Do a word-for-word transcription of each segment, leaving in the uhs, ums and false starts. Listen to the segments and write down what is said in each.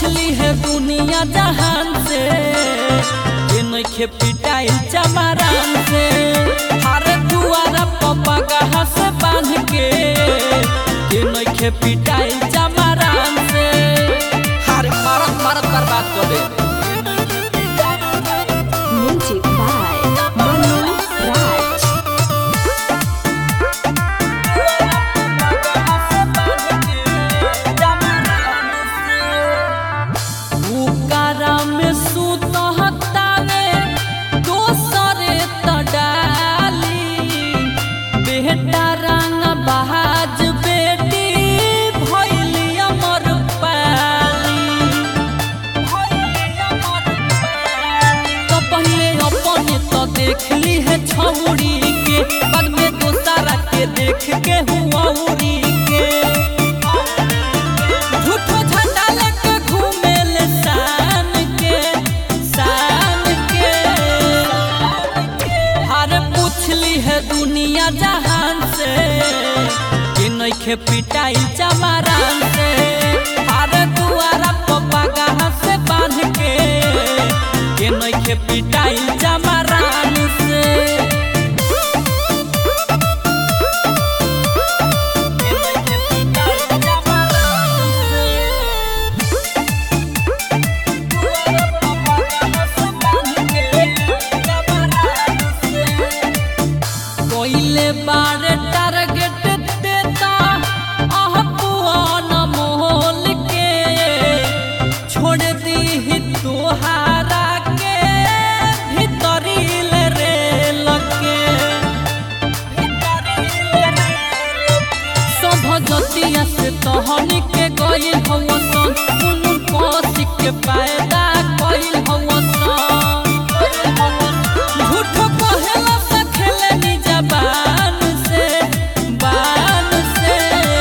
पूछली है दुनिया जहान से ये नइखे पिटाइल चमारान से। हरे दुआरा पप्पा गहा से बांध के ये नइखे पिटाइल चमारान से। हरे मारत मारत बर्बाद कर दे। Music by Manu Raj. उकारा में सूत हतावे दोसरे तडाली बेटा रंग बहाज बेटी भइली अमर पाली। तो पहले अपने तो देखली है छौरी के बाद में दोसरा के देख के हुआ उरी के। झूठो झंडा लेके घूमेले शान के शान के। हर पूछली है दुनिया जहान से कि नइखे पिटाइल चमारान से। हर दुआरा पप्पा गहा से बांध के कि नइखे पिटाइल चमारान से। कोइले बारे टारगेट देता आह पुआन मोहल के छोड़ दी ही तोहारा के भीतरील रे लगे। सब जतिया से तहनी के गइल हवसन उन कोसिक के पैदा कइल हवसन। झूठो कहेला से खेले नी जबान से बान से।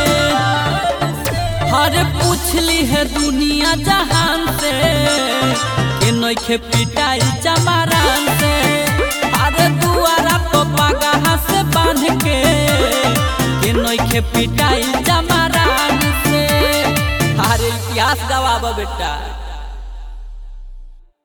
हर पूछली है दुनिया जहान से कि नइखे पिटाइल चमारान से। हर दुआरा पप्पा गहा से बांध के कि नइखे पिटाइल चमारान से। हर इतिहास गवाब बेटा।